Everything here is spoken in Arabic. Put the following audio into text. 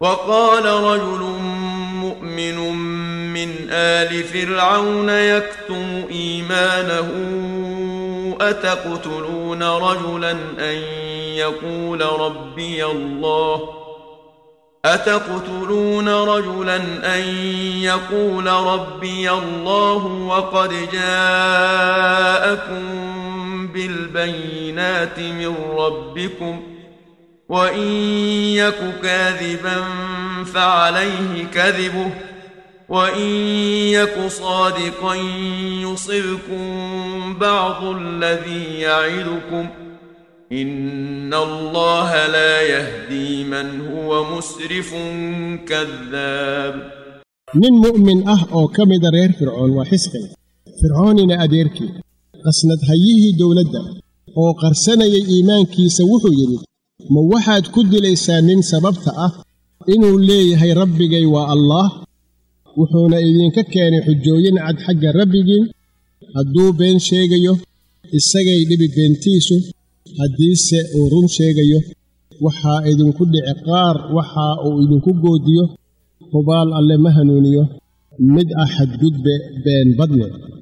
وقال رجل مؤمن من آل فرعون يكتم إيمانه أتقتلون رجلا أن يقول ربي الله وقد جاءكم بالبينات من ربكم وإن يك كاذبا فعليه كذبه وإن يك صادقا يصبكم بعض الذي يعدكم إن الله لا يهدي من هو مسرف كذاب. من مؤمن أو كمد رير فرعون وحسقل فرعون أديركي قسند هيه دولدا أو قرسنا إيمان كي سوحو يريد موحد كد ليسانين سببتا إنه ليه هي ربي والله وحونا إذن ككاني حجوين عد حق ربي هدو بين شيغيو الساقي لبي بنتيسو هديس ورون شيغيو وحا إذن كد عقار وحا أو إذن كقوديو قبال الله مهنونيو مد أحد قد بين بدنه